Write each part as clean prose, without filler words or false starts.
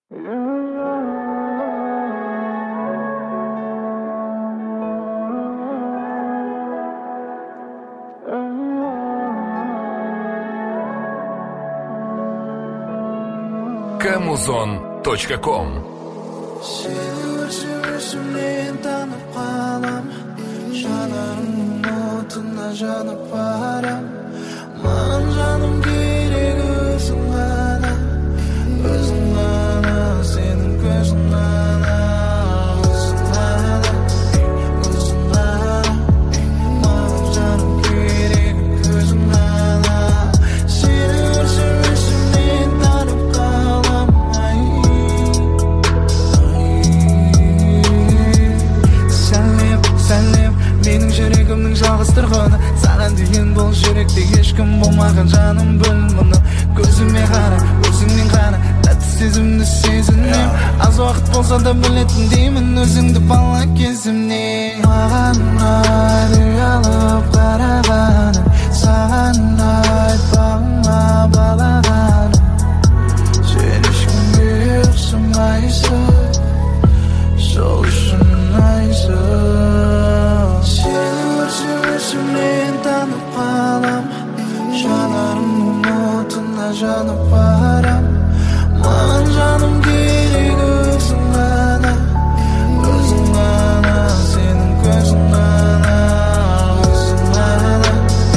Kamuzon.com. Sen tanıp kalam, şanarımın otuna janıp varam. Man canım gerek özün bana, senin gözün bana, özün bana. Man canım gerek özün bana, seni seversin tanıp kalam. Senlep, mening жүрегімнің жалғыз тұрғаны. Саған деген бұл жүректе ешкім болмаған жаным біл мұны. Көзіме қара, өзіңнен ғана тәтті сезімді сезінем. Аз уақыт болса да білетін деймін өзіңді бала кезімнен. Маған ұнайды ұялып қарағаның, саған айтпағыма балағаным. Сен ешкімге ұқсамайсың, сол үшін Sen tanıp kalam, şanarımın otuna janıp varam. Man canım gerek özün bana, senin gözün bana, özün bana.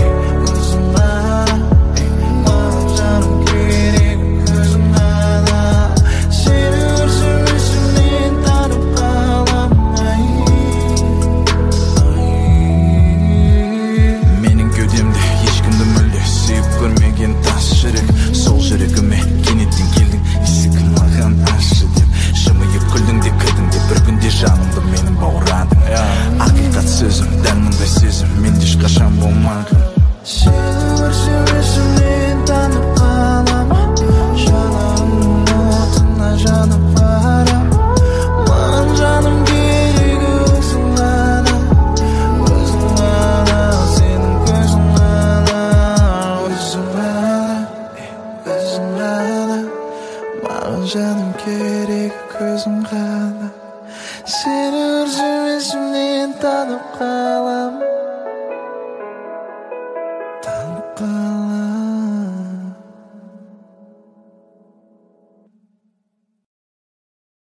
Man canım gerek özün bana, seni seversin tanıp kalam. Көрмеген тас жүрек, сол жүрегіме кенеттен келдің. Есігім маған ашы деп, жымиып күлдің де кірдің де, бір күнде жанымды менің бауырадың. Ақиқат сөзім, дәл мұндай сезім менде ешқашан болмаған. Сені seversin мен танып қалам, жанарымның отына жанып барам. Маған жаным керек өзің ғана, сенің көзің ғана. Mağın canım gerek gözüm kana. Seni özüm tanıp